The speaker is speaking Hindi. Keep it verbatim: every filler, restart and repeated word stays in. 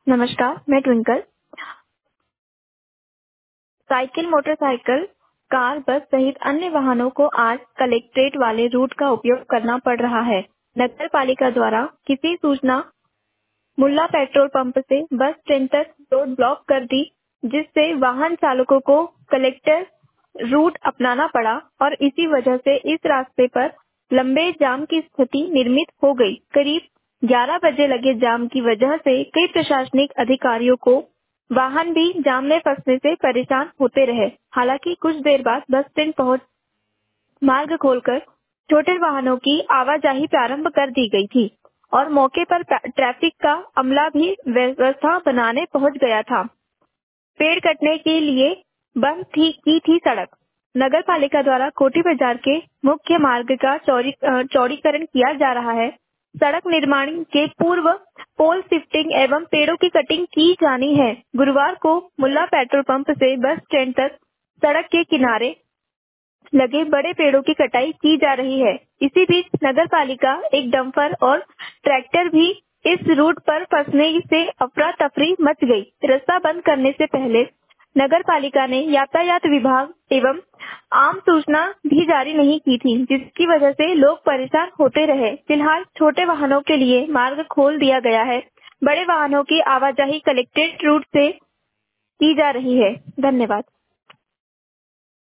नमस्कार, मैं ट्विंकल। साइकिल, मोटरसाइकिल, कार, बस सहित अन्य वाहनों को आज कलेक्ट्रेट वाले रूट का उपयोग करना पड़ रहा है। नगर पालिका द्वारा किसी सूचना मुल्ला पेट्रोल पंप से बस स्टैंड तक रोड ब्लॉक कर दी, जिससे वाहन चालकों को कलेक्टर रूट अपनाना पड़ा और इसी वजह से इस रास्ते पर लंबे जाम की स्थिति निर्मित हो गई। करीब ग्यारह बजे लगे जाम की वजह से कई प्रशासनिक अधिकारियों को वाहन भी जाम में फंसने से परेशान होते रहे। हालांकि कुछ देर बाद बस स्टैंड पहुंच मार्ग खोलकर छोटे वाहनों की आवाजाही प्रारंभ कर दी गई थी और मौके पर ट्रैफिक का अमला भी व्यवस्था बनाने पहुंच गया था। पेड़ कटने के लिए बंद थी की थी सड़क। नगर पालिका द्वारा कोठी बाजार के मुख्य मार्ग का चौड़ी अ, चौड़ीकरण किया जा रहा है। सड़क निर्माण के पूर्व पोल शिफ्टिंग एवं पेड़ों की कटिंग की जानी है। गुरुवार को मुल्ला पेट्रोल पंप से बस स्टैंड तक सड़क के किनारे लगे बड़े पेड़ों की कटाई की जा रही है। इसी बीच नगर पालिका एक डंपर और ट्रैक्टर भी इस रूट पर फंसने से अफरा तफरी मच गई। रास्ता बंद करने से पहले नगर पालिका ने यातायात विभाग एवं आम सूचना भी जारी नहीं की थी, जिसकी वजह से लोग परेशान होते रहे। फिलहाल छोटे वाहनों के लिए मार्ग खोल दिया गया है। बड़े वाहनों की आवाजाही कलेक्ट्रेट रूट से की जा रही है। धन्यवाद।